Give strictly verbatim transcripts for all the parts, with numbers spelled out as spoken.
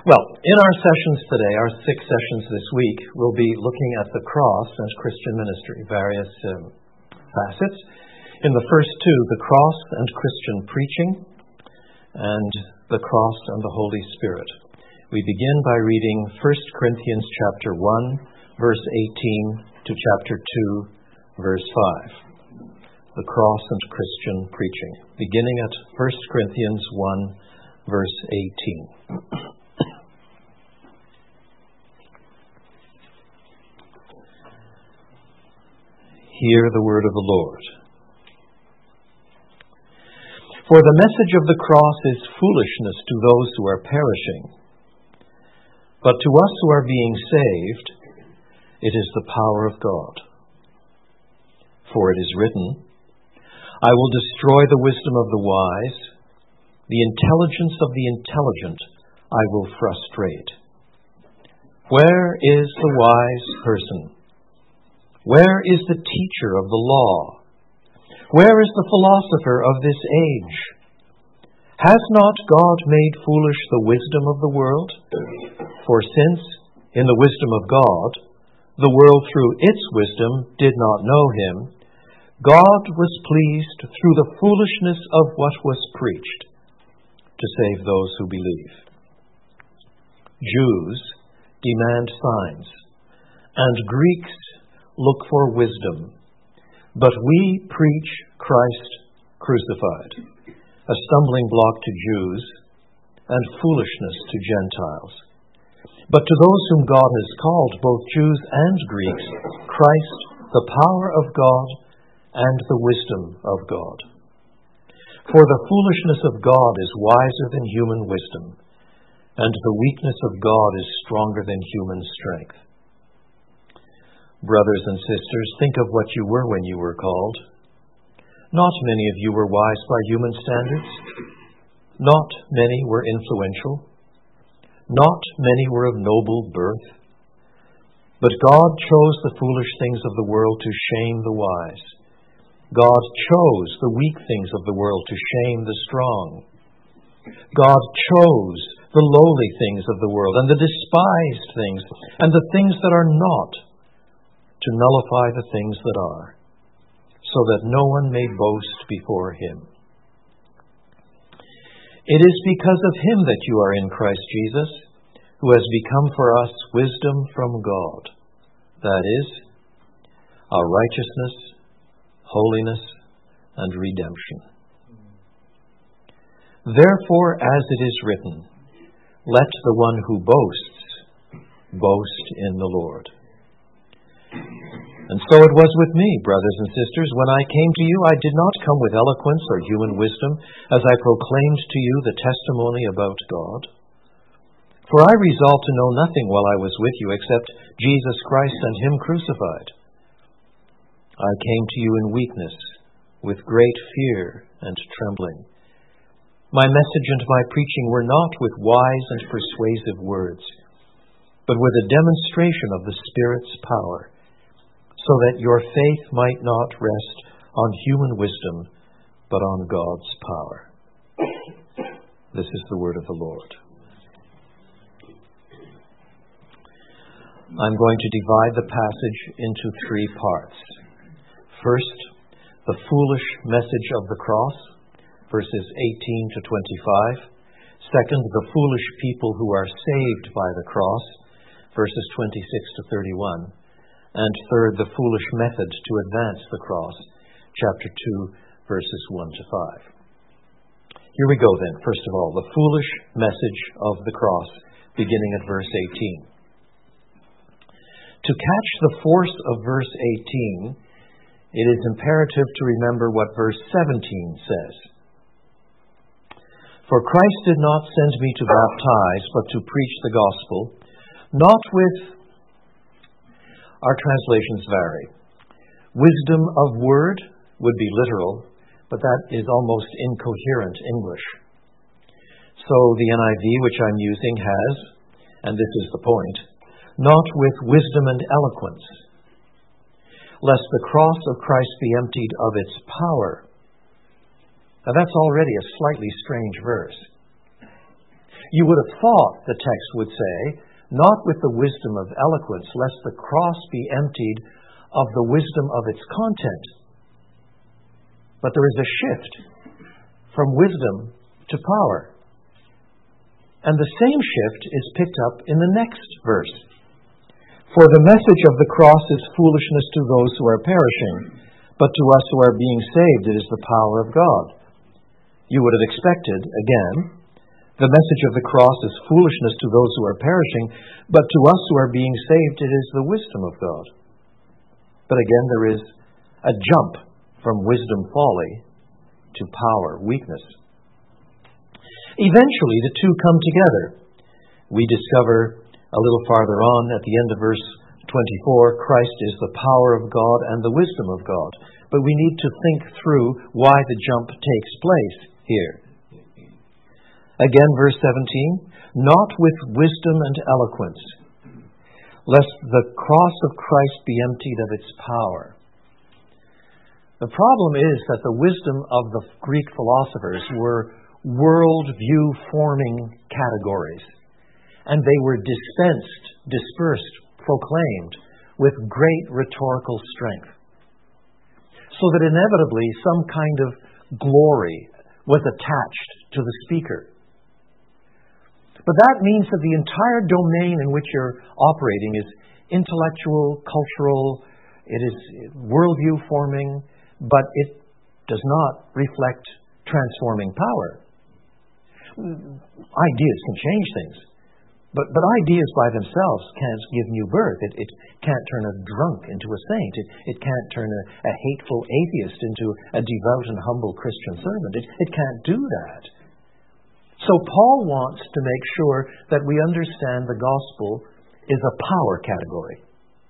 Well, in our sessions today, our six sessions this week, we'll be looking at the cross and Christian ministry, various um, facets. In the first two, the cross and Christian preaching, and the cross and the Holy Spirit. We begin by reading First Corinthians chapter one, verse eighteen to chapter two, verse five. The cross and Christian preaching, beginning at First Corinthians one, verse eighteen. Hear the word of the Lord. For the message of the cross is foolishness to those who are perishing, but to us who are being saved, it is the power of God. For it is written, I will destroy the wisdom of the wise, the intelligence of the intelligent I will frustrate. Where is the wise person? Where is the teacher of the law? Where is the philosopher of this age? Has not God made foolish the wisdom of the world? For since, in the wisdom of God, the world through its wisdom did not know him, God was pleased through the foolishness of what was preached to save those who believe. Jews demand signs, and Greeks look for wisdom, but we preach Christ crucified, a stumbling block to Jews and foolishness to Gentiles. But to those whom God has called, both Jews and Greeks, Christ, the power of God and the wisdom of God. For the foolishness of God is wiser than human wisdom, and the weakness of God is stronger than human strength. Brothers and sisters, think of what you were when you were called. Not many of you were wise by human standards. Not many were influential. Not many were of noble birth. But God chose the foolish things of the world to shame the wise. God chose the weak things of the world to shame the strong. God chose the lowly things of the world and the despised things and the things that are not, to nullify the things that are, so that no one may boast before him. It is because of him that you are in Christ Jesus, who has become for us wisdom from God, that is, our righteousness, holiness, and redemption. Therefore, as it is written, let the one who boasts, boast in the Lord. And so it was with me, brothers and sisters. When I came to you, I did not come with eloquence or human wisdom, as I proclaimed to you the testimony about God. For I resolved to know nothing while I was with you except Jesus Christ and him crucified. I came to you in weakness, with great fear and trembling. My message and my preaching were not with wise and persuasive words, but with a demonstration of the Spirit's power, so that your faith might not rest on human wisdom, but on God's power. This is the word of the Lord. I'm going to divide the passage into three parts. First, the foolish message of the cross, verses eighteen to twenty-five. Second, the foolish people who are saved by the cross, verses twenty-six to thirty-one. And third, the foolish method to advance the cross, chapter two, verses one to five. Here we go then, first of all, the foolish message of the cross, beginning at verse eighteen. To catch the force of verse eighteen, it is imperative to remember what verse seventeen says. For Christ did not send me to baptize, but to preach the gospel, not with, our translations vary. Wisdom of word would be literal, but that is almost incoherent English. So the N I V, which I'm using, has, and this is the point, not with wisdom and eloquence, lest the cross of Christ be emptied of its power. Now that's already a slightly strange verse. You would have thought the text would say, not with the wisdom of eloquence, lest the cross be emptied of the wisdom of its content. But there is a shift from wisdom to power. And the same shift is picked up in the next verse. For the message of the cross is foolishness to those who are perishing, but to us who are being saved it is the power of God. You would have expected, again, the message of the cross is foolishness to those who are perishing, but to us who are being saved it is the wisdom of God. But again, there is a jump from wisdom folly to power weakness. Eventually, the two come together. We discover a little farther on at the end of verse twenty-four, Christ is the power of God and the wisdom of God. But we need to think through why the jump takes place here. Again, verse seventeen, not with wisdom and eloquence, lest the cross of Christ be emptied of its power. The problem is that the wisdom of the Greek philosophers were world-view-forming categories, and they were dispensed, dispersed, proclaimed with great rhetorical strength, so that inevitably some kind of glory was attached to the speaker. But that means that the entire domain in which you're operating is intellectual, cultural, it is worldview forming, but it does not reflect transforming power. Ideas can change things, but, but ideas by themselves can't give new birth. It, it can't turn a drunk into a saint. It, it can't turn a, a hateful atheist into a devout and humble Christian servant. It, it can't do that. So Paul wants to make sure that we understand the gospel is a power category.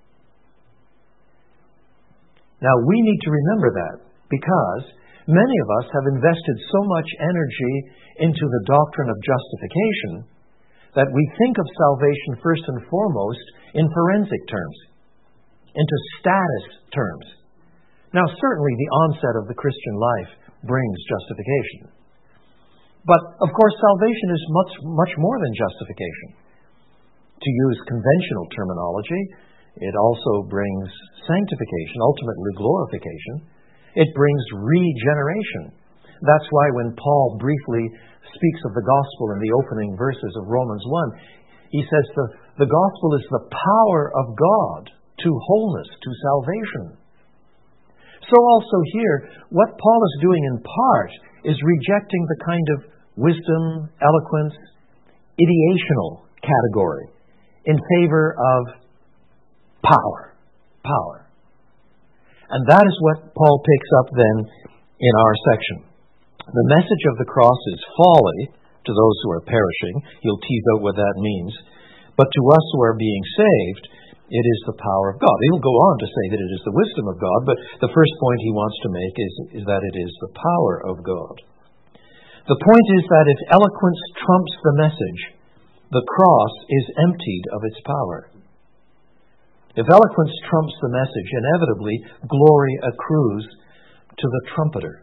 Now, we need to remember that because many of us have invested so much energy into the doctrine of justification that we think of salvation first and foremost in forensic terms, into status terms. Now, certainly the onset of the Christian life brings justification. But, of course, salvation is much, much more than justification. To use conventional terminology, it also brings sanctification, ultimately glorification. It brings regeneration. That's why when Paul briefly speaks of the gospel in the opening verses of Romans one, he says the, the gospel is the power of God to wholeness, to salvation. So also here, what Paul is doing in part is rejecting the kind of wisdom, eloquence, ideational category in favor of power. Power. And that is what Paul picks up then in our section. The message of the cross is folly to those who are perishing. He'll tease out what that means. But to us who are being saved, it is the power of God. He'll go on to say that it is the wisdom of God, but the first point he wants to make is, is that it is the power of God. The point is that if eloquence trumps the message, the cross is emptied of its power. If eloquence trumps the message, inevitably glory accrues to the trumpeter.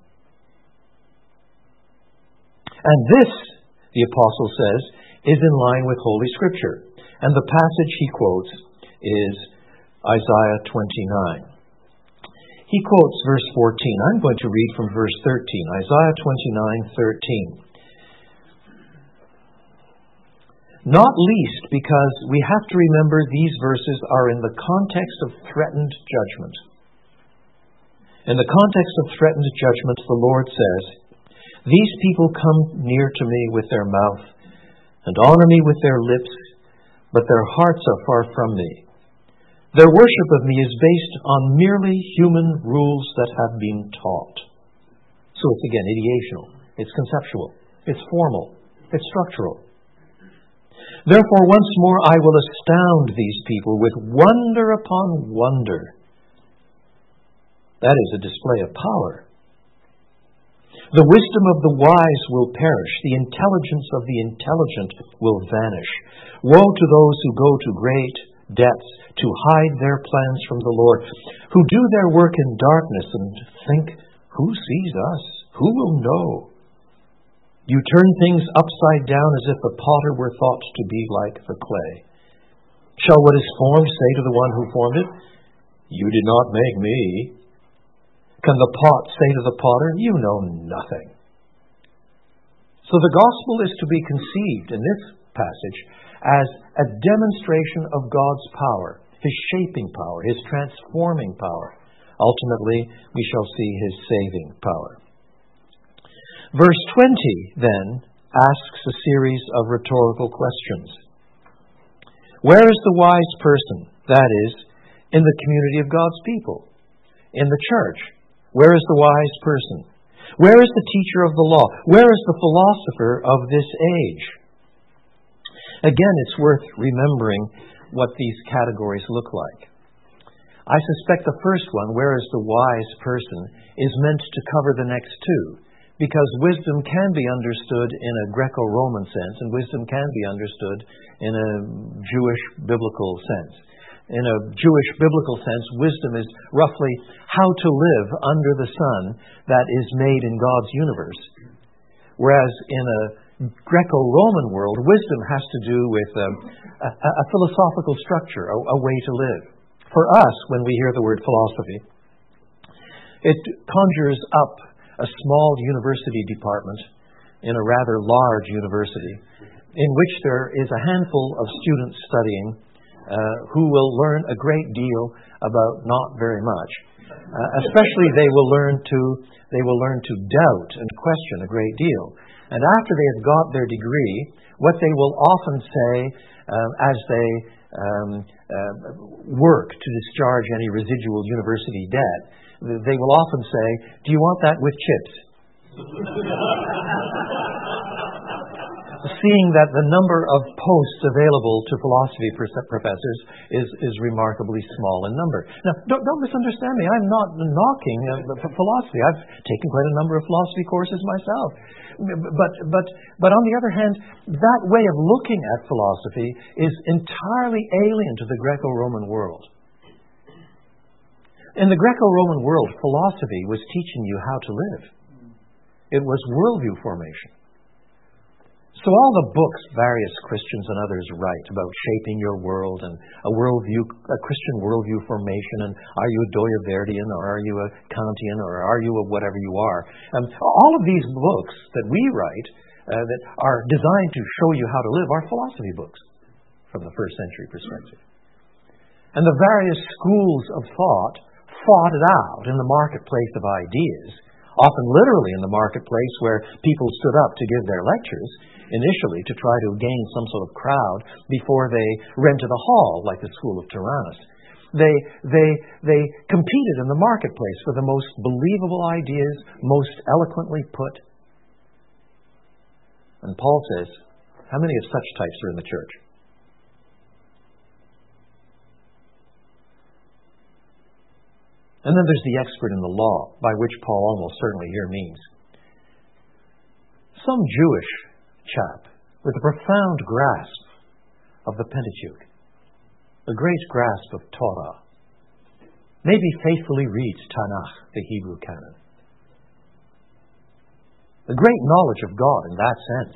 And this, the apostle says, is in line with Holy Scripture. And the passage he quotes is Isaiah twenty-nine. He quotes verse fourteen. I'm going to read from verse thirteen. Isaiah twenty-nine, thirteen. Not least because we have to remember these verses are in the context of threatened judgment. In the context of threatened judgment, the Lord says, "These people come near to me with their mouth and honor me with their lips, but their hearts are far from me. Their worship of me is based on merely human rules that have been taught." So it's again ideational, it's conceptual, it's formal, it's structural. "Therefore once more I will astound these people with wonder upon wonder." That is a display of power. "The wisdom of the wise will perish, the intelligence of the intelligent will vanish. Woe to those who go to great depths to hide their plans from the Lord, who do their work in darkness and think, who sees us? Who will know? You turn things upside down as if the potter were thought to be like the clay. Shall what is formed say to the one who formed it, You did not make me? Can the pot say to the potter, You know nothing? So the gospel is to be conceived in this passage as a demonstration of God's power, His shaping power, His transforming power. Ultimately, we shall see His saving power. Verse twenty, then, asks a series of rhetorical questions. Where is the wise person? That is, in the community of God's people, in the church. Where is the wise person? Where is the teacher of the law? Where is the philosopher of this age? Again, it's worth remembering what these categories look like. I suspect the first one, where is the wise person, is meant to cover the next two, because wisdom can be understood in a Greco-Roman sense, and wisdom can be understood in a Jewish biblical sense. In a Jewish biblical sense, wisdom is roughly how to live under the sun that is made in God's universe. Whereas in a Greco-Roman world, wisdom has to do with a, a, a philosophical structure, a, a way to live. For us, when we hear the word philosophy, it conjures up a small university department in a rather large university in which there is a handful of students studying uh, who will learn a great deal about not very much. Uh, especially they will learn to they will learn to doubt and question a great deal. And after they have got their degree, what they will often say um, as they um, uh, work to discharge any residual university debt, they will often say, Do you want that with chips? Seeing that the number of posts available to philosophy professors is, is remarkably small in number. Now, don't, don't misunderstand me. I'm not knocking uh, philosophy. I've taken quite a number of philosophy courses myself. But, but, but on the other hand, that way of looking at philosophy is entirely alien to the Greco-Roman world. In the Greco-Roman world, philosophy was teaching you how to live. It was worldview formation. So all the books various Christians and others write about shaping your world and a worldview, a Christian worldview formation, and are you a Doyverdian or are you a Kantian or are you a whatever you are? Um, all of these books that we write uh, that are designed to show you how to live are philosophy books from the first century perspective. And the various schools of thought fought it out in the marketplace of ideas, often literally in the marketplace where people stood up to give their lectures, initially to try to gain some sort of crowd before they rented a hall like the School of Tyrannus. They, they, they competed in the marketplace for the most believable ideas, most eloquently put. And Paul says, how many of such types are in the church? And then there's the expert in the law, by which Paul almost certainly here means some Jewish chap with a profound grasp of the Pentateuch, a great grasp of Torah, maybe faithfully reads Tanakh, the Hebrew canon. A great knowledge of God in that sense,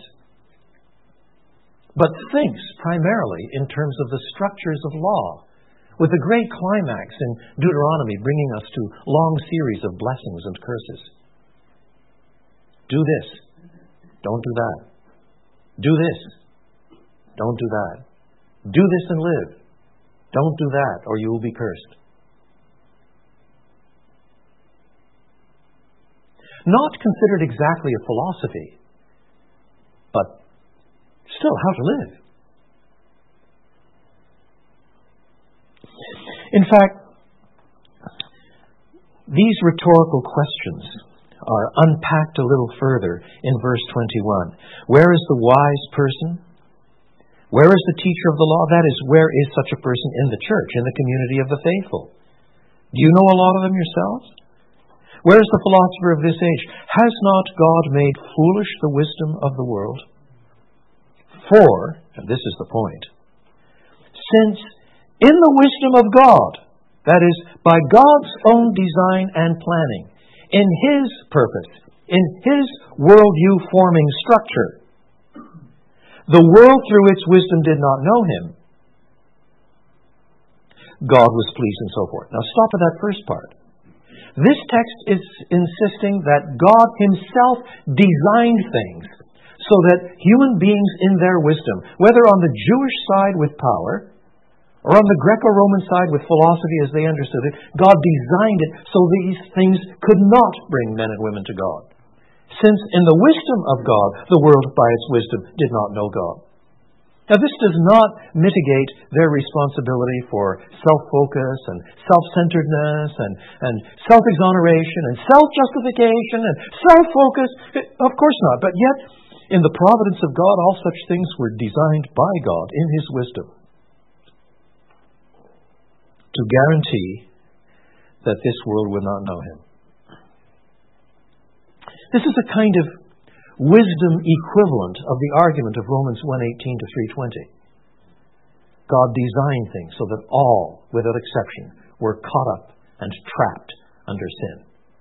but thinks primarily in terms of the structures of law, with a great climax in Deuteronomy bringing us to long series of blessings and curses. Do this. Don't do that. Do this. Don't do that. Do this and live. Don't do that, or you will be cursed. Not considered exactly a philosophy, but still how to live. In fact, these rhetorical questions are unpacked a little further in verse twenty-one. Where is the wise person? Where is the teacher of the law? That is, where is such a person in the church, in the community of the faithful? Do you know a lot of them yourselves? Where is the philosopher of this age? Has not God made foolish the wisdom of the world? For, and this is the point, since in the wisdom of God, that is, by God's own design and planning, in His purpose, in His worldview-forming structure. The world through its wisdom did not know Him. God was pleased and so forth. Now stop at that first part. This text is insisting that God Himself designed things so that human beings in their wisdom, whether on the Jewish side with power or on the Greco-Roman side with philosophy as they understood it, God designed it so these things could not bring men and women to God. Since in the wisdom of God, the world by its wisdom did not know God. Now this does not mitigate their responsibility for self-focus and self-centeredness and, and self-exoneration and self-justification and self-focus. Of course not. But yet, in the providence of God, all such things were designed by God in His wisdom to guarantee that this world would not know Him. This is a kind of wisdom equivalent of the argument of Romans one eighteen to three twenty. God designed things so that all, without exception, were caught up and trapped under sin.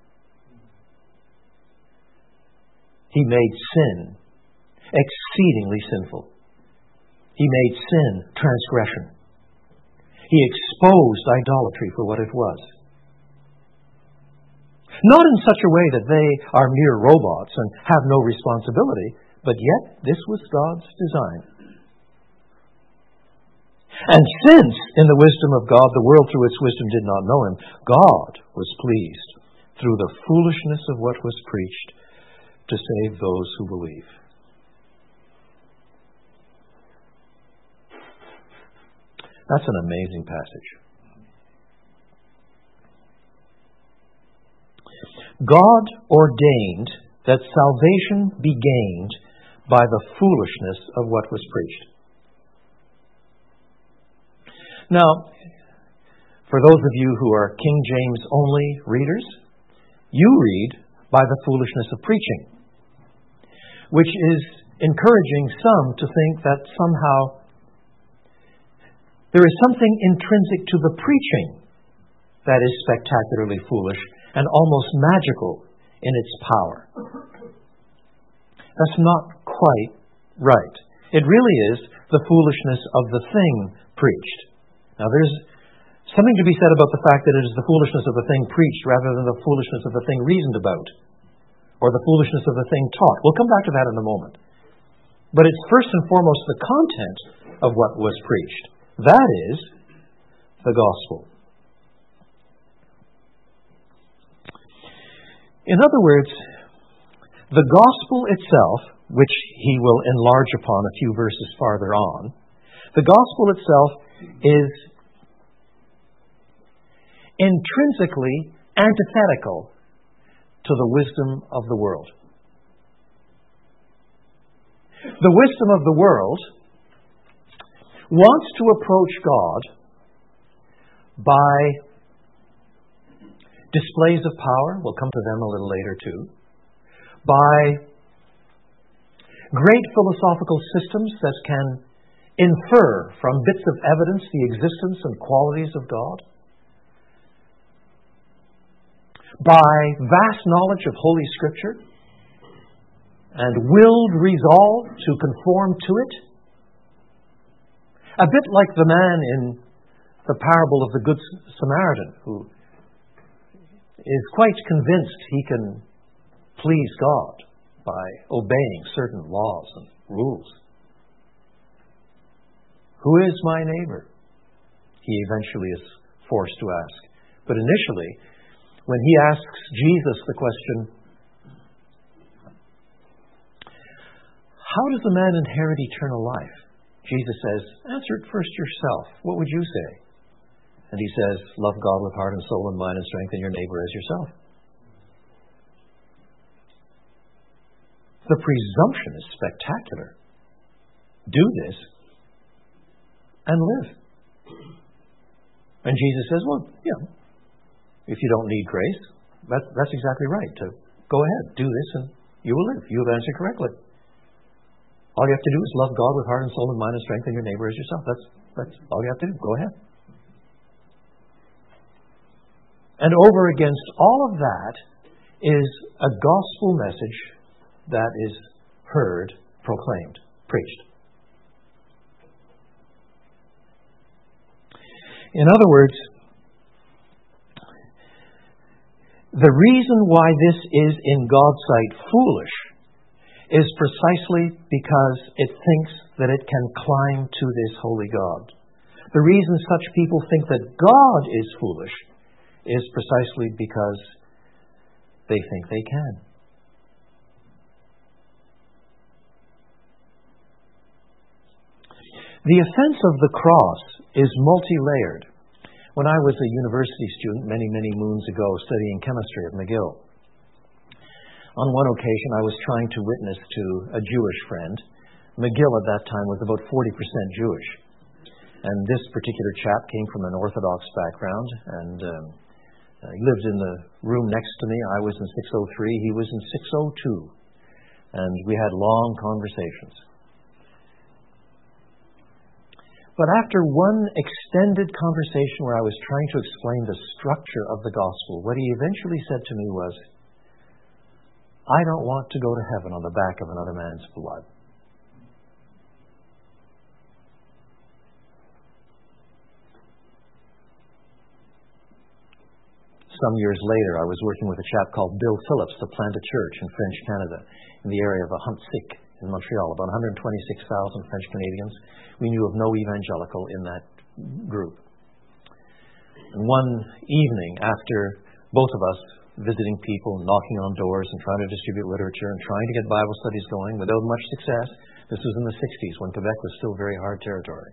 He made sin exceedingly sinful. He made sin transgression. He exposed idolatry for what it was. Not in such a way that they are mere robots and have no responsibility, but yet this was God's design. And since, in the wisdom of God, the world through its wisdom did not know Him, God was pleased, through the foolishness of what was preached, to save those who believe. That's an amazing passage. God ordained that salvation be gained by the foolishness of what was preached. Now, for those of you who are King James only readers, you read by the foolishness of preaching, which is encouraging some to think that somehow there is something intrinsic to the preaching that is spectacularly foolish and almost magical in its power. That's not quite right. It really is the foolishness of the thing preached. Now there's something to be said about the fact that it is the foolishness of the thing preached rather than the foolishness of the thing reasoned about, or the foolishness of the thing taught. We'll come back to that in a moment. But it's first and foremost the content of what was preached. That is the gospel. In other words, the gospel itself, which he will enlarge upon a few verses farther on, the gospel itself is intrinsically antithetical to the wisdom of the world. The wisdom of the world wants to approach God by displays of power, we'll come to them a little later too, by great philosophical systems that can infer from bits of evidence the existence and qualities of God, by vast knowledge of Holy Scripture and willed resolve to conform to it. A bit like the man in the parable of the Good Samaritan, who is quite convinced he can please God by obeying certain laws and rules. Who is my neighbor? He eventually is forced to ask. But initially, when he asks Jesus the question, how does a man inherit eternal life? Jesus says, answer it first yourself. What would you say? And he says, love God with heart and soul and mind and strength, and your neighbor as yourself. The presumption is spectacular. Do this and live. And Jesus says, well, yeah, if you don't need grace, that, that's exactly right. To go ahead, do this, and you will live. You have answered correctly. All you have to do is love God with heart and soul and mind and strength, and your neighbor as yourself. That's, that's all you have to do. Go ahead. And over against all of that is a gospel message that is heard, proclaimed, preached. In other words, the reason why this is in God's sight foolish is precisely because it thinks that it can climb to this holy God. The reason such people think that God is foolish is precisely because they think they can. The offense of the cross is multi-layered. When I was a university student many, many moons ago studying chemistry at McGill, on one occasion I was trying to witness to a Jewish friend. McGill at that time was about forty percent Jewish. And this particular chap came from an Orthodox background, and um, he lived in the room next to me. I was in six oh three, he was in six oh two. And we had long conversations. But after one extended conversation where I was trying to explain the structure of the gospel, what he eventually said to me was, I don't want to go to heaven on the back of another man's blood. Some years later, I was working with a chap called Bill Phillips to plant a church in French Canada in the area of Ahuntsic in Montreal, about one hundred twenty-six thousand French Canadians. We knew of no evangelical in that group. And one evening, after both of us visiting people, knocking on doors and trying to distribute literature and trying to get Bible studies going without much success, this was in the sixties when Quebec was still very hard territory.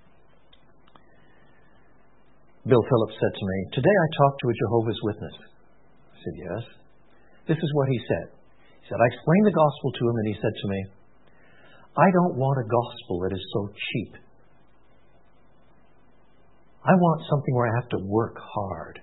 Bill Phillips said to me, today I talked to a Jehovah's Witness. I said, yes. This is what he said. He said, I explained the gospel to him and he said to me, I don't want a gospel that is so cheap. I want something where I have to work hard.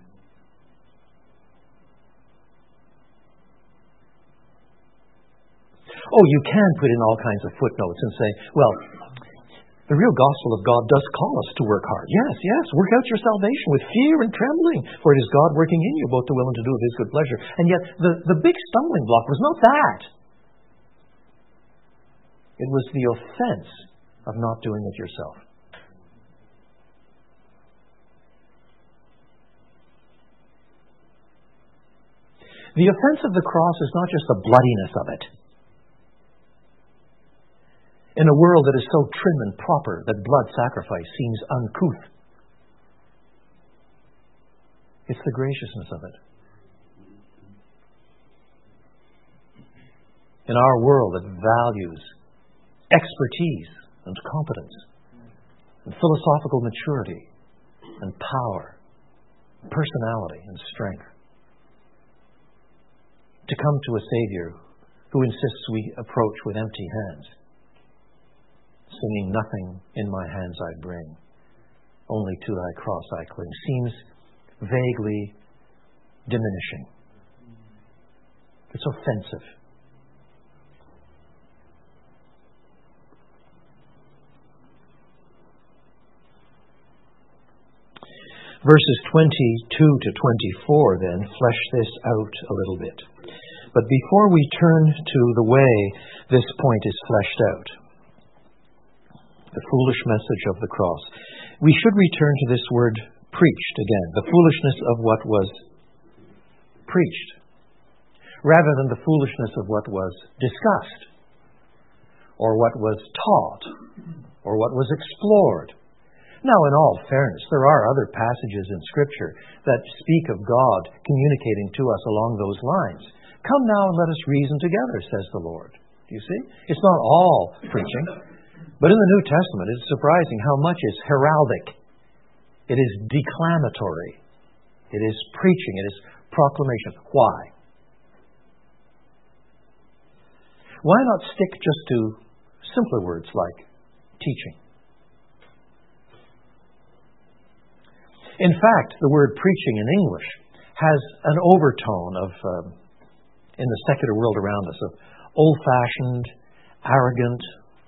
Oh, you can put in all kinds of footnotes and say, well, the real gospel of God does call us to work hard. Yes, yes, work out your salvation with fear and trembling, for it is God working in you, both to will and to do of His good pleasure. And yet, the, the big stumbling block was not that. It was the offense of not doing it yourself. The offense of the cross is not just the bloodiness of it. In a world that is so trim and proper that blood sacrifice seems uncouth, it's the graciousness of it. In our world that values expertise and competence and philosophical maturity and power, personality and strength, to come to a Savior who insists we approach with empty hands, singing, nothing in my hands I bring, only to thy cross I cling, seems vaguely diminishing. It's offensive. Verses twenty-two to twenty-four then flesh this out a little bit. But before we turn to the way this point is fleshed out, the foolish message of the cross, we should return to this word preached again, the foolishness of what was preached, rather than the foolishness of what was discussed, or what was taught, or what was explored. Now, in all fairness, there are other passages in Scripture that speak of God communicating to us along those lines. Come now and let us reason together, says the Lord. Do you see? It's not all preaching. But in the New Testament, it's surprising how much is heraldic. It is declamatory. It is preaching. It is proclamation. Why? Why not stick just to simpler words like teaching? In fact, the word preaching in English has an overtone of, um, in the secular world around us, of old-fashioned, arrogant,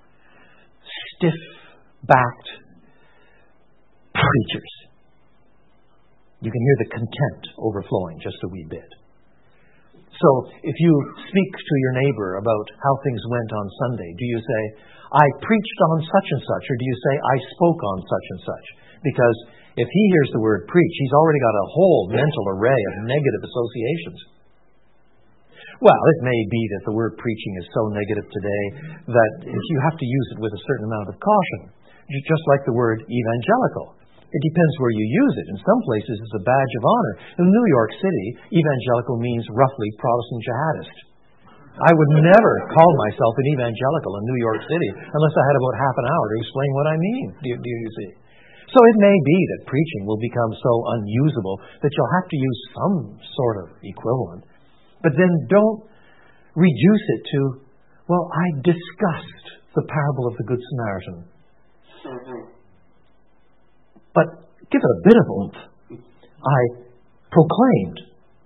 stiff-backed preachers. You can hear the contempt overflowing just a wee bit. So if you speak to your neighbor about how things went on Sunday, do you say, I preached on such and such, or do you say, I spoke on such and such? Because if he hears the word preach, he's already got a whole mental array of negative associations. Well, it may be that the word preaching is so negative today that you have to use it with a certain amount of caution, just like the word evangelical. It depends where you use it. In some places, it's a badge of honor. In New York City, evangelical means roughly Protestant jihadist. I would never call myself an evangelical in New York City unless I had about half an hour to explain what I mean. Do you, do you see? So it may be that preaching will become so unusable that you'll have to use some sort of equivalent. But then don't reduce it to, well, I discussed the parable of the Good Samaritan. Mm-hmm. But give it a bit of oomph. I proclaimed.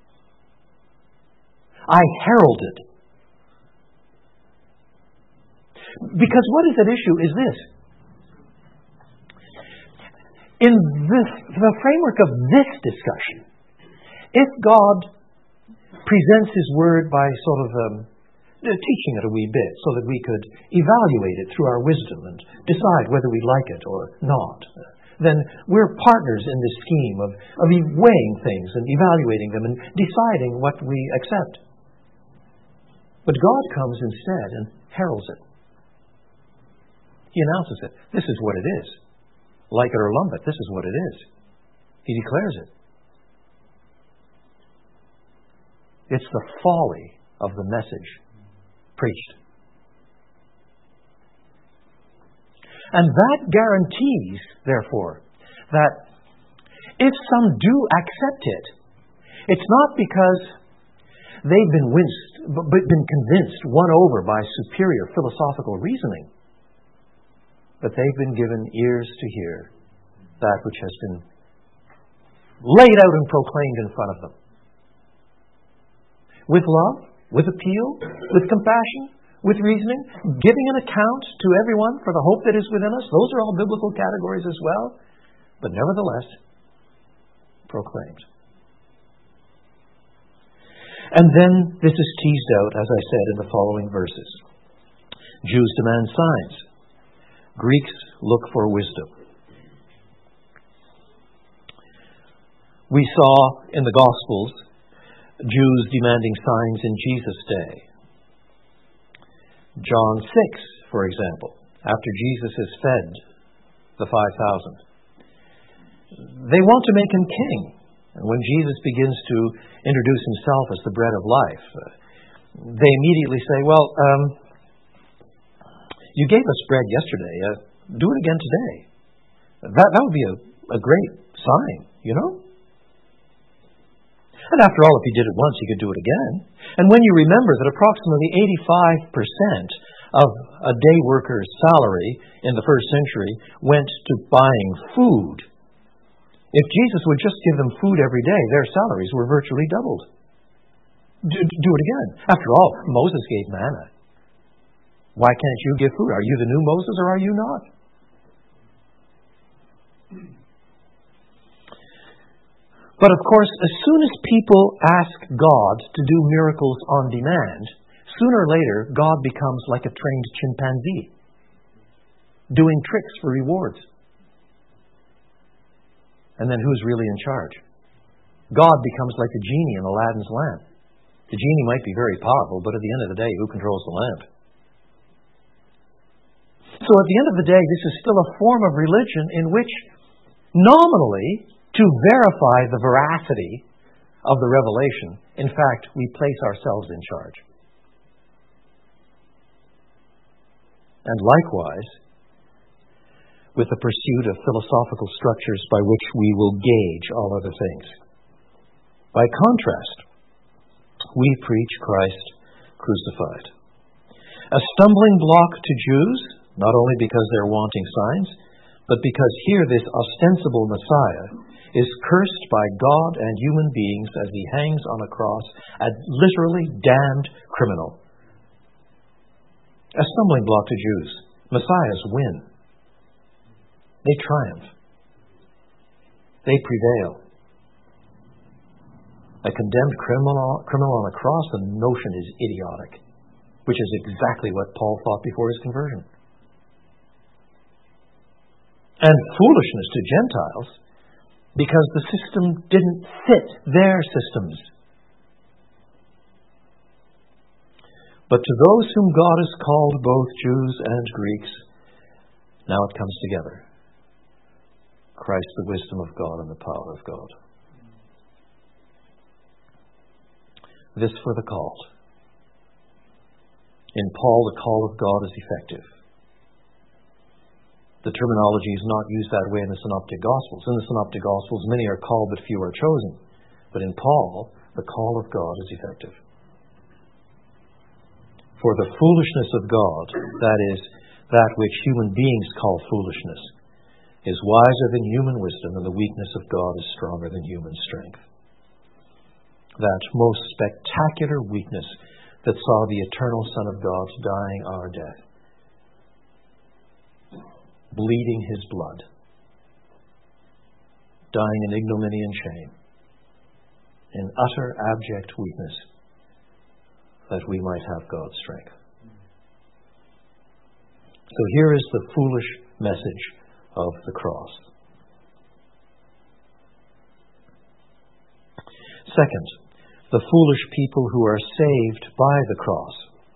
I heralded. Because what is at issue is this. In this, the framework of this discussion, if God presents His Word by sort of um, teaching it a wee bit so that we could evaluate it through our wisdom and decide whether we like it or not, then we're partners in this scheme of, of weighing things and evaluating them and deciding what we accept. But God comes instead and heralds it. He announces it. This is what it is. Like it or lump it, this is what it is. He declares it. It's the folly of the message preached. And that guarantees, therefore, that if some do accept it, it's not because they've been winced, but been convinced, won over by superior philosophical reasoning, but they've been given ears to hear that which has been laid out and proclaimed in front of them. With love, with appeal, with compassion, with reasoning, giving an account to everyone for the hope that is within us. Those are all biblical categories as well, but nevertheless proclaimed. And then this is teased out, as I said, in the following verses. Jews demand signs. Greeks look for wisdom. We saw in the Gospels Jews demanding signs in Jesus' day. John six, for example, after Jesus has fed the five thousand. They want to make him king. And when Jesus begins to introduce himself as the bread of life, they immediately say, well, um, you gave us bread yesterday. Uh, do it again today. That, that would be a, a great sign, you know? And after all, if he did it once, he could do it again. And when you remember that approximately eighty-five percent of a day worker's salary in the first century went to buying food, if Jesus would just give them food every day, their salaries were virtually doubled. Do, do it again. After all, Moses gave manna. Why can't you give food? Are you the new Moses or are you not? But of course, as soon as people ask God to do miracles on demand, sooner or later, God becomes like a trained chimpanzee, doing tricks for rewards. And then who's really in charge? God becomes like the genie in Aladdin's lamp. The genie might be very powerful, but at the end of the day, who controls the lamp? So at the end of the day, this is still a form of religion in which, nominally, to verify the veracity of the revelation, in fact, we place ourselves in charge. And likewise, with the pursuit of philosophical structures by which we will gauge all other things. By contrast, we preach Christ crucified. A stumbling block to Jews, not only because they're wanting signs, but because here this ostensible Messiah is cursed by God and human beings as he hangs on a cross, a literally damned criminal. A stumbling block to Jews. Messiahs win. They triumph. They prevail. A condemned criminal, criminal on a cross, the notion is idiotic, which is exactly what Paul thought before his conversion. And foolishness to Gentiles, because the system didn't fit their systems. But to those whom God has called, both Jews and Greeks, now it comes together. Christ, the wisdom of God and the power of God. This for the called. In Paul, the call of God is effective. The terminology is not used that way in the Synoptic Gospels. In the Synoptic Gospels, many are called, but few are chosen. But in Paul, the call of God is effective. For the foolishness of God, that is, that which human beings call foolishness, is wiser than human wisdom, and the weakness of God is stronger than human strength. That most spectacular weakness that saw the eternal Son of God dying our death, bleeding his blood, dying in ignominy and shame, in utter abject weakness, that we might have God's strength. So here is the foolish message of the cross. Second, the foolish people who are saved by the cross.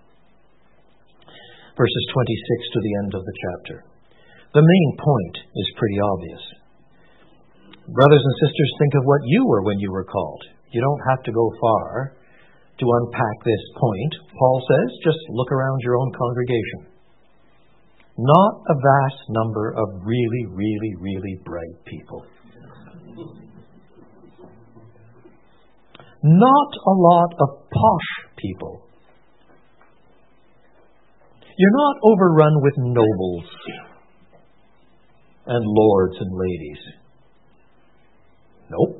Verses twenty-six to the end of the chapter. The main point is pretty obvious. Brothers and sisters, think of what you were when you were called. You don't have to go far to unpack this point. Paul says, just look around your own congregation. Not a vast number of really, really, really bright people. Not a lot of posh people. You're not overrun with nobles and lords and ladies. Nope.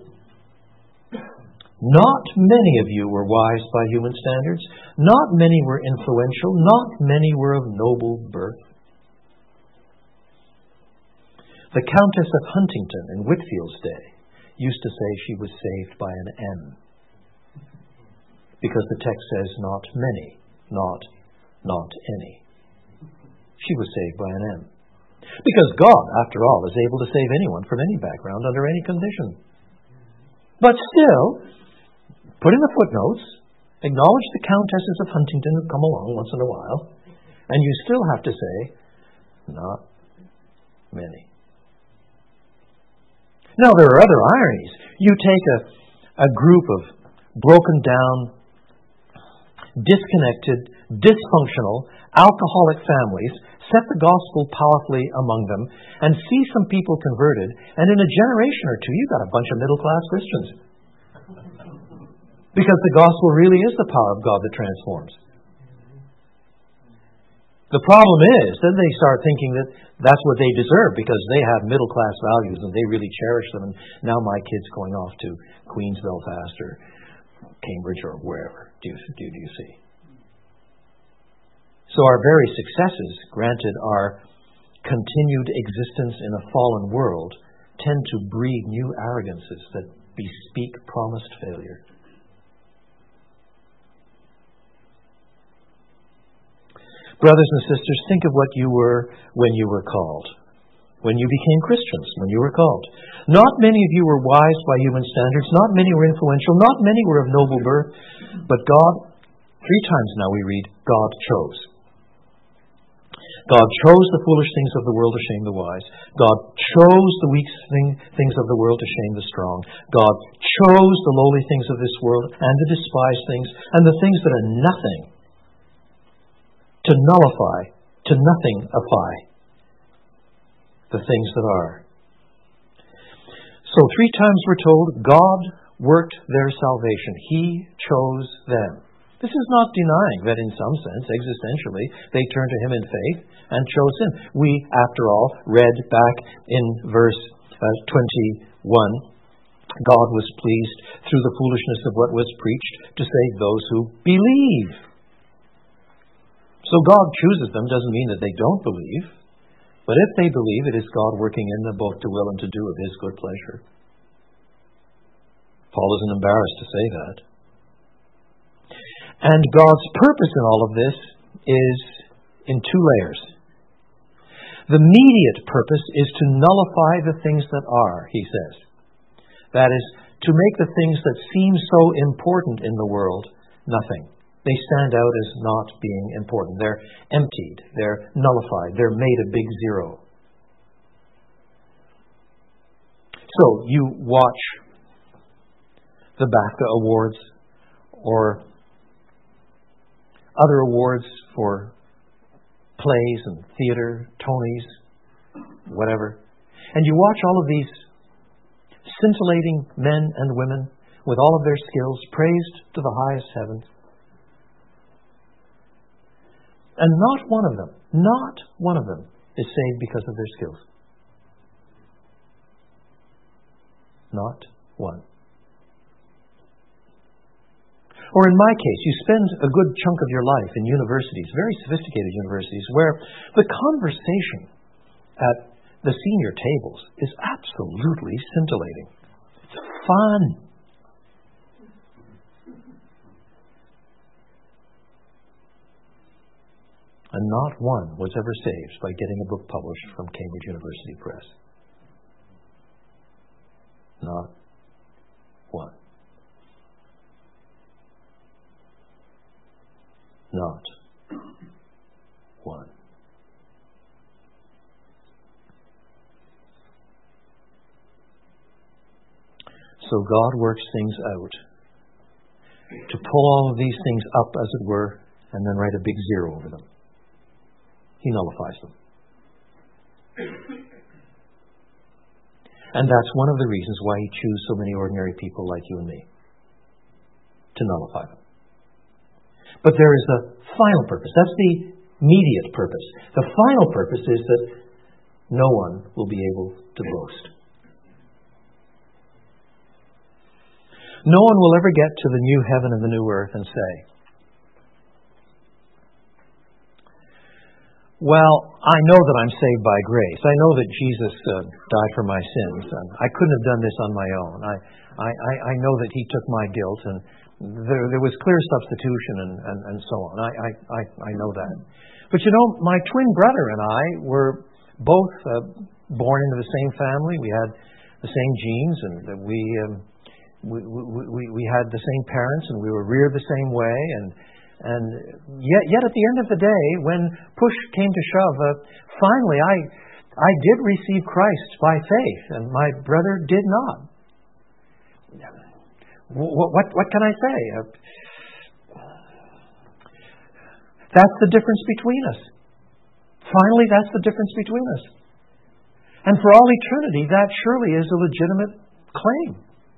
Not many of you were wise by human standards. Not many were influential. Not many were of noble birth. The Countess of Huntington in Whitfield's day used to say she was saved by an M. Because the text says not many, not, not any. She was saved by an M. Because God, after all, is able to save anyone from any background under any condition. But still, put in the footnotes, acknowledge the Countesses of Huntington who come along once in a while, and you still have to say, not many. Now, there are other ironies. You take a, a group of broken down, disconnected, dysfunctional, alcoholic families, set the gospel powerfully among them, and see some people converted, and in a generation or two, you've got a bunch of middle-class Christians. Because the gospel really is the power of God that transforms. The problem is, then they start thinking that that's what they deserve because they have middle-class values and they really cherish them, and now my kid's going off to Queens, Belfast, or Cambridge, or wherever. Do you, do, do you see? So our very successes, granted our continued existence in a fallen world, tend to breed new arrogances that bespeak promised failure. Brothers and sisters, think of what you were when you were called. When you became Christians, when you were called. Not many of you were wise by human standards. Not many were influential. Not many were of noble birth. But God, three times now we read, God chose. God chose the foolish things of the world to shame the wise. God chose the weak thing, things of the world to shame the strong. God chose the lowly things of this world and the despised things and the things that are nothing to nullify, to nothing-ify the things that are. So three times we're told God worked their salvation. He chose them. This is not denying that in some sense, existentially, they turned to Him in faith and chose Him. We, after all, read back in verse uh, twenty-one, God was pleased through the foolishness of what was preached to save those who believe. So God chooses them doesn't mean that they don't believe. But if they believe, it is God working in them both to will and to do of His good pleasure. Paul isn't embarrassed to say that. And God's purpose in all of this is in two layers. The immediate purpose is to nullify the things that are, he says. That is, to make the things that seem so important in the world nothing. They stand out as not being important. They're emptied. They're nullified. They're made a big zero. So you watch the BAFTA Awards or other awards for plays and theater, Tonys, whatever, and you watch all of these scintillating men and women with all of their skills praised to the highest heavens. And not one of them, not one of them is saved because of their skills. Not one. Or in my case, you spend a good chunk of your life in universities, very sophisticated universities, where the conversation at the senior tables is absolutely scintillating. It's fun. And not one was ever saved by getting a book published from Cambridge University Press. Not one. Not one. So God works things out to pull all of these things up, as it were, and then write a big zero over them. He nullifies them. And that's one of the reasons why He chose so many ordinary people like you and me, to nullify them. But there is a final purpose. That's the immediate purpose. The final purpose is that no one will be able to boast. No one will ever get to the new heaven and the new earth and say, well, I know that I'm saved by grace. I know that Jesus uh, died for my sins. I couldn't have done this on my own. I, I, I know that He took my guilt, and there, there was clear substitution and, and, and so on. I, I, I, I know that. But you know, my twin brother and I were both uh, born into the same family. We had the same genes, and we, um, we, we, we, we had the same parents, and we were reared the same way, and And yet, yet at the end of the day, when push came to shove, uh, finally I I did receive Christ by faith, and my brother did not. What, what, what can I say? Uh, that's the difference between us. Finally, that's the difference between us. And for all eternity, that surely is a legitimate claim.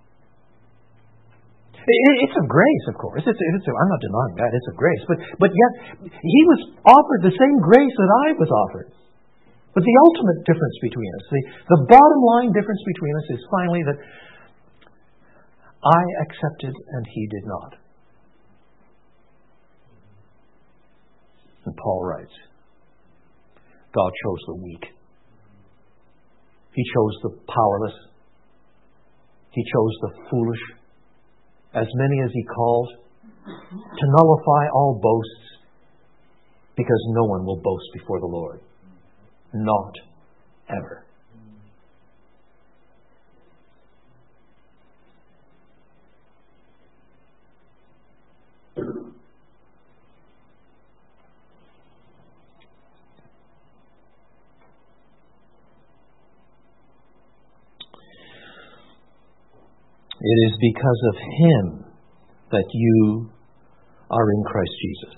It's of grace, of course. It's, it's, I'm not denying that. It's of grace. But, but yet, he was offered the same grace that I was offered. But the ultimate difference between us, the, the bottom line difference between us is finally that I accepted and he did not. And Paul writes, God chose the weak. He chose the powerless. He chose the foolish. As many as He called, to nullify all boasts, because no one will boast before the Lord. Not ever. It is because of Him that you are in Christ Jesus.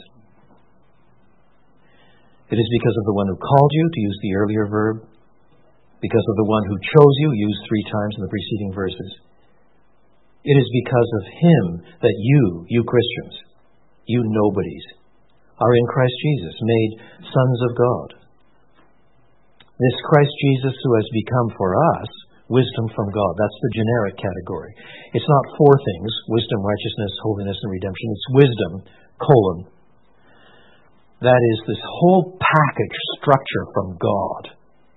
It is because of the one who called you, to use the earlier verb, because of the one who chose you, used three times in the preceding verses. It is because of Him that you, you Christians, you nobodies, are in Christ Jesus, made sons of God. This Christ Jesus who has become for us wisdom from God. That's the generic category. It's not four things: wisdom, righteousness, holiness, and redemption. It's wisdom, colon. That is this whole package structure from God.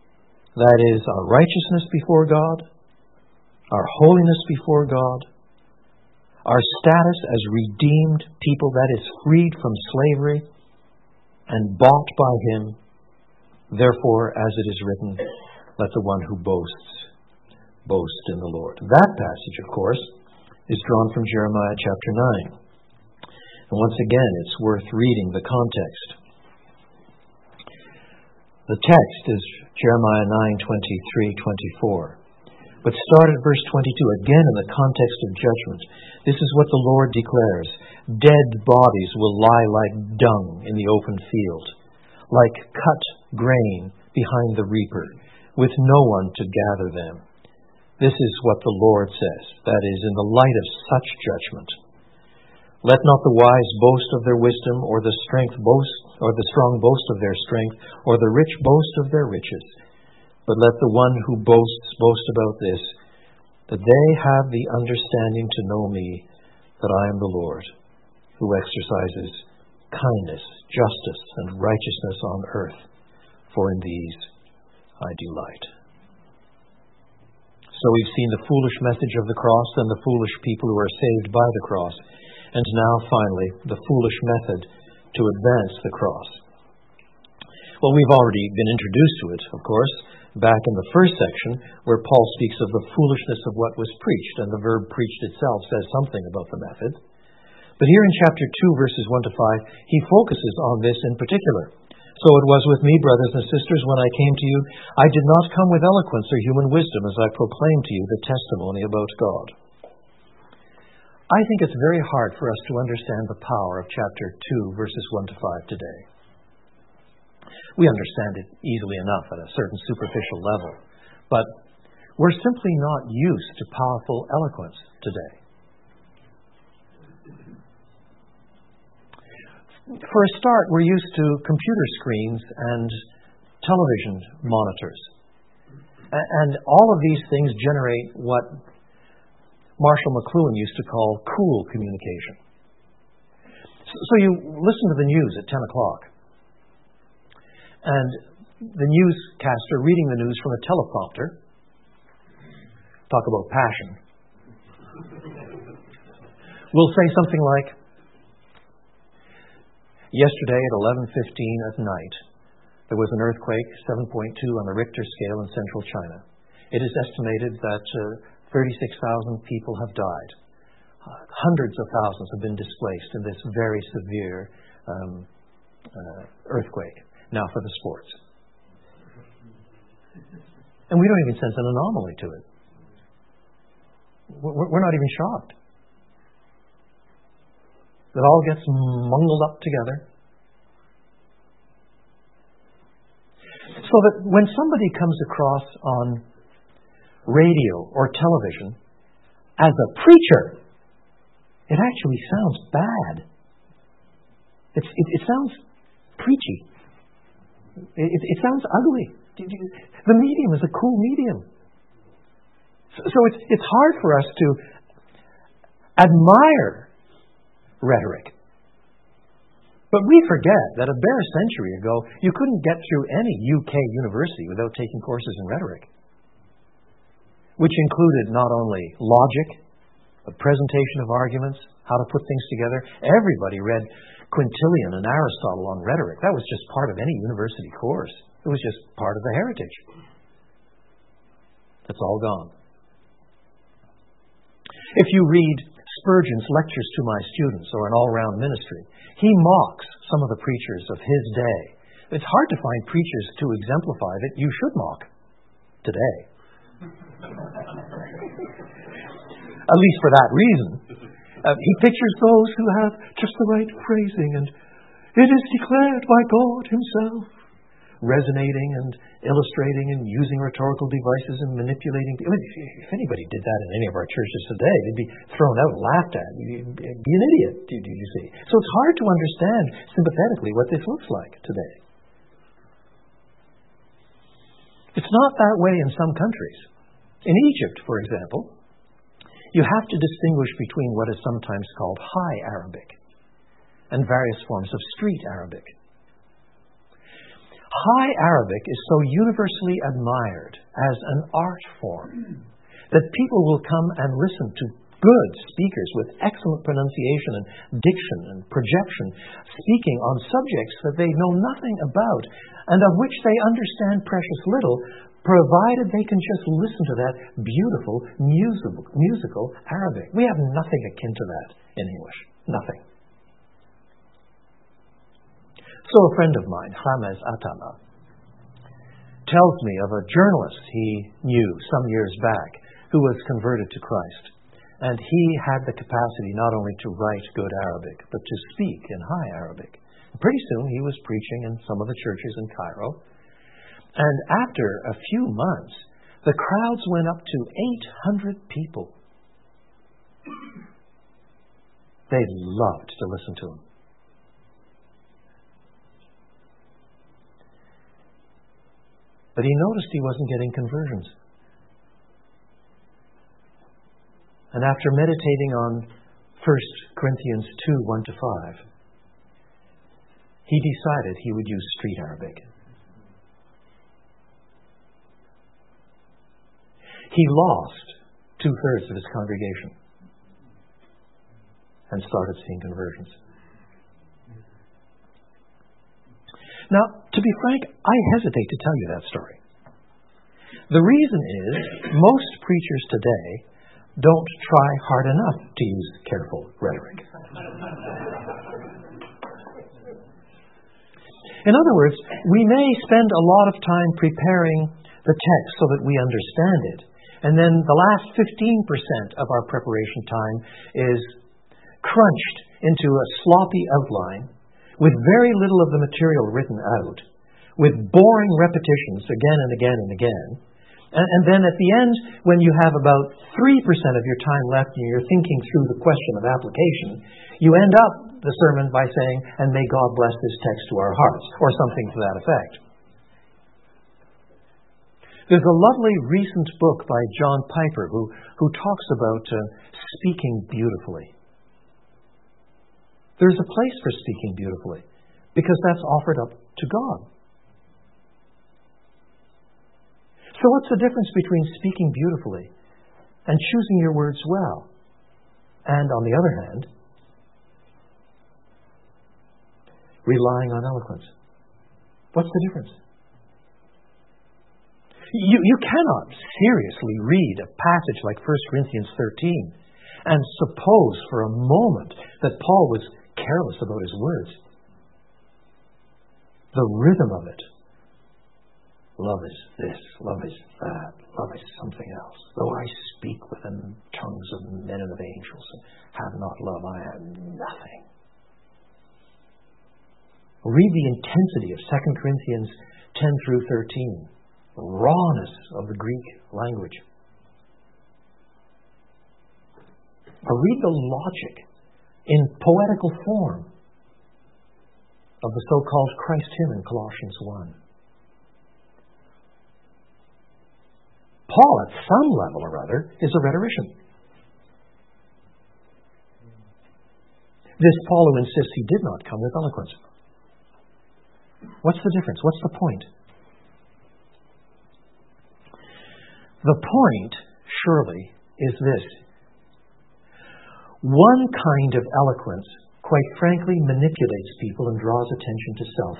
That is our righteousness before God, our holiness before God, status as redeemed people, that is, freed from slavery and bought by Him. Therefore, as it is written, let the one who boasts, boast in the Lord. That passage, of course, is drawn from Jeremiah chapter nine. And once again, it's worth reading the context. The text is Jeremiah nine, twenty-three, twenty-four. But start at verse twenty-two, again in the context of judgment. This is what the Lord declares. Dead bodies will lie like dung in the open field, like cut grain behind the reaper, with no one to gather them. This is what the Lord says, that is, in the light of such judgment. Let not the wise boast of their wisdom, or the strength boast, or the strong boast of their strength, or the rich boast of their riches. But let the one who boasts boast about this, that they have the understanding to know me, that I am the Lord, who exercises kindness, justice, and righteousness on earth, for in these I delight. So we've seen the foolish message of the cross and the foolish people who are saved by the cross. And now, finally, the foolish method to advance the cross. Well, we've already been introduced to it, of course, back in the first section, where Paul speaks of the foolishness of what was preached, and the verb preached itself says something about the method. But here in chapter two, verses one to five, he focuses on this in particular. So it was with me, brothers and sisters, when I came to you. I did not come with eloquence or human wisdom as I proclaimed to you the testimony about God. I think it's very hard for us to understand the power of chapter two, verses one to five today. We understand it easily enough at a certain superficial level, but we're simply not used to powerful eloquence today. For a start, we're used to computer screens and television monitors. And all of these things generate what Marshall McLuhan used to call cool communication. So you listen to the news at ten o'clock, and the newscaster reading the news from a teleprompter, talk about passion, will say something like, yesterday at eleven fifteen at night, there was an earthquake, seven point two on the Richter scale in central China. It is estimated that uh, thirty-six thousand people have died. Uh, hundreds of thousands have been displaced in this very severe um, uh, earthquake. Now for the sports. And we don't even sense an anomaly to it. We're, we're not even shocked. It all gets mungled up together. So that when somebody comes across on radio or television as a preacher, it actually sounds bad. It's, it, it sounds preachy. It, it, it sounds ugly. The medium is a cool medium. So, so it's, it's hard for us to admire rhetoric. But we forget that a bare century ago, you couldn't get through any U K university without taking courses in rhetoric, which included not only logic, the presentation of arguments, how to put things together. Everybody read Quintilian and Aristotle on rhetoric. That was just part of any university course. It was just part of the heritage. That's all gone. If you read Spurgeon's Lectures to My Students, or An All-Round Ministry, he mocks some of the preachers of his day. It's hard to find preachers to exemplify that you should mock today. At least for that reason. Uh, he pictures those who have just the right phrasing, and it is declared by God Himself, resonating and illustrating and using rhetorical devices and manipulating. I mean, if anybody did that in any of our churches today, they'd be thrown out, laughed at. You'd be an idiot, do you see? So it's hard to understand sympathetically what this looks like today. It's not that way in some countries. In Egypt, for example, you have to distinguish between what is sometimes called High Arabic and various forms of Street Arabic. High Arabic is so universally admired as an art form that people will come and listen to good speakers with excellent pronunciation and diction and projection, speaking on subjects that they know nothing about and of which they understand precious little, provided they can just listen to that beautiful musical, musical Arabic. We have nothing akin to that in English. Nothing. So a friend of mine, James Atama, tells me of a journalist he knew some years back who was converted to Christ. And he had the capacity not only to write good Arabic, but to speak in high Arabic. And pretty soon he was preaching in some of the churches in Cairo. And after a few months, the crowds went up to eight hundred people. They loved to listen to him. But he noticed he wasn't getting conversions. And after meditating on First Corinthians two, one to five, he decided he would use street Arabic. He lost two-thirds of his congregation and started seeing conversions. Now, to be frank, I hesitate to tell you that story. The reason is most preachers today don't try hard enough to use careful rhetoric. In other words, we may spend a lot of time preparing the text so that we understand it, and then the last fifteen percent of our preparation time is crunched into a sloppy outline with very little of the material written out, with boring repetitions again and again and again. And, and then at the end, when you have about three percent of your time left and you're thinking through the question of application, you end up the sermon by saying, "And may God bless this text to our hearts," or something to that effect. There's a lovely recent book by John Piper who, who talks about uh, speaking beautifully. There's a place for speaking beautifully because that's offered up to God. So what's the difference between speaking beautifully and choosing your words well? And on the other hand, relying on eloquence. What's the difference? You, you cannot seriously read a passage like First Corinthians thirteen and suppose for a moment that Paul was careless about his words. The rhythm of it. Love is this, love is that, love is something else. Though I speak with the tongues of men and of angels and have not love, I am nothing. Read the intensity of Second Corinthians ten through thirteen. The rawness of the Greek language. Or read the logic in poetical form of the so-called Christ hymn in Colossians one. Paul, at some level or other, is a rhetorician. This Paul who insists he did not come with eloquence. What's the difference? What's the point? The point, surely, is this. One kind of eloquence, quite frankly, manipulates people and draws attention to self.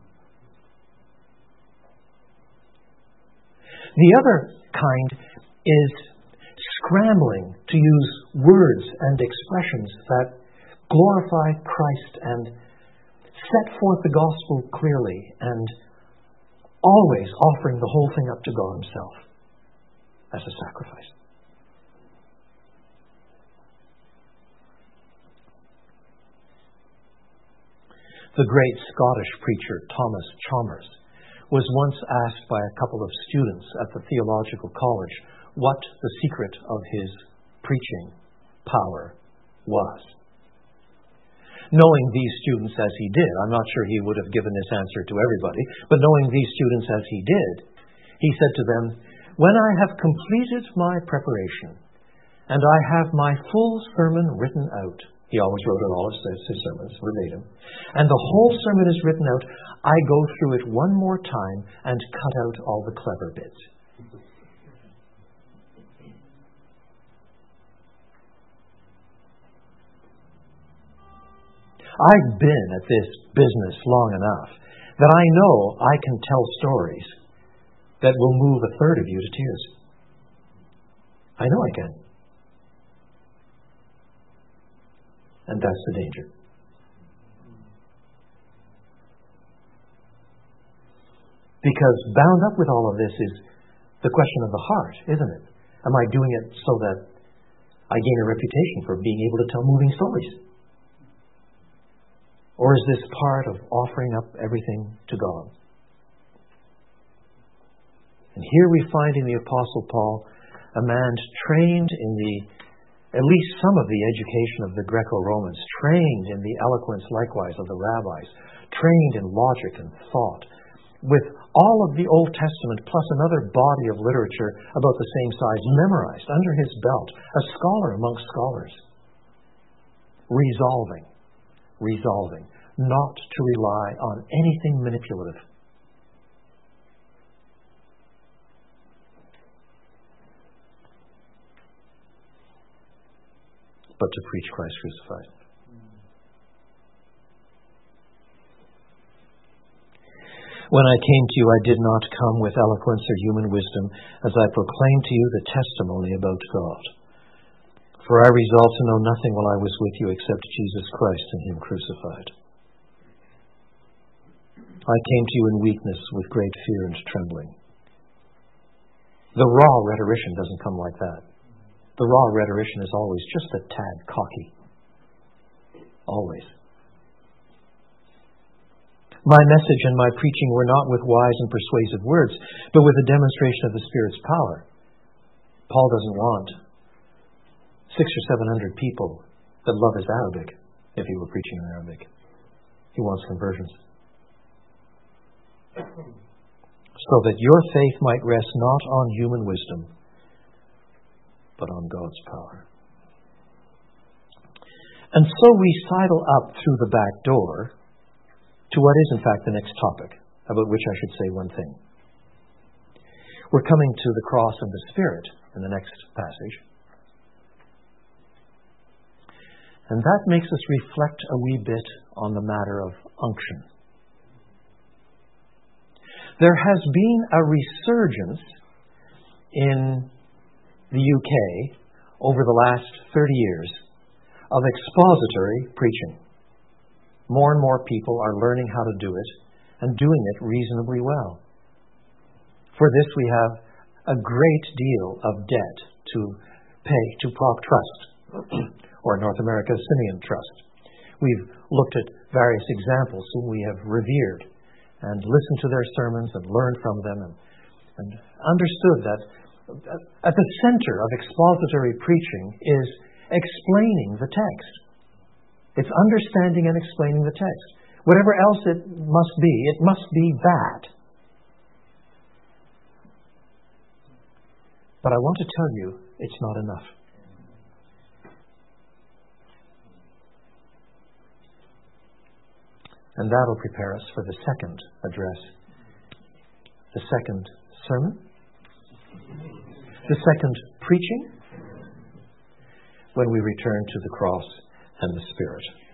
The other kind is scrambling to use words and expressions that glorify Christ and set forth the gospel clearly and always offering the whole thing up to God himself as a sacrifice. The great Scottish preacher Thomas Chalmers was once asked by a couple of students at the theological college what the secret of his preaching power was. Knowing these students as he did, I'm not sure he would have given this answer to everybody, but knowing these students as he did, he said to them, "When I have completed my preparation and I have my full sermon written out," he always wrote out all of his sermons verbatim, "and the whole sermon is written out, I go through it one more time and cut out all the clever bits." I've been at this business long enough that I know I can tell stories that will move a third of you to tears. I know I can. And that's the danger. Because bound up with all of this is the question of the heart, isn't it? Am I doing it so that I gain a reputation for being able to tell moving stories? Or is this part of offering up everything to God? And here we find in the Apostle Paul a man trained in the, at least some of the education of the Greco-Romans, trained in the eloquence likewise of the rabbis, trained in logic and thought, with all of the Old Testament plus another body of literature about the same size memorized under his belt, a scholar amongst scholars, resolving, resolving not to rely on anything manipulative. But to preach Christ crucified. When I came to you, I did not come with eloquence or human wisdom, as I proclaimed to you the testimony about God. For I resolved to know nothing while I was with you except Jesus Christ and Him crucified. I came to you in weakness with great fear and trembling. The raw rhetorician doesn't come like that. The raw rhetorician is always just a tad cocky. Always. My message and my preaching were not with wise and persuasive words, but with a demonstration of the Spirit's power. Paul doesn't want six or seven hundred people that love his Arabic if he were preaching in Arabic. He wants conversions. So that your faith might rest not on human wisdom, but on God's power. And so we sidle up through the back door to what is, in fact, the next topic, about which I should say one thing. We're coming to the cross and the Spirit in the next passage. And that makes us reflect a wee bit on the matter of unction. There has been a resurgence in the U K over the last thirty years of expository preaching. More and more people are learning how to do it and doing it reasonably well. For this we have a great deal of debt to pay to Prop Trust, or North America Simeon Trust. We've looked at various examples whom we have revered and listened to their sermons and learned from them and, and understood that at the center of expository preaching is explaining the text. It's understanding and explaining the text. Whatever else it must be, it must be that. But I want to tell you, it's not enough. And that'll prepare us for the second address. The second sermon. The second preaching. When we return to the cross and the Spirit.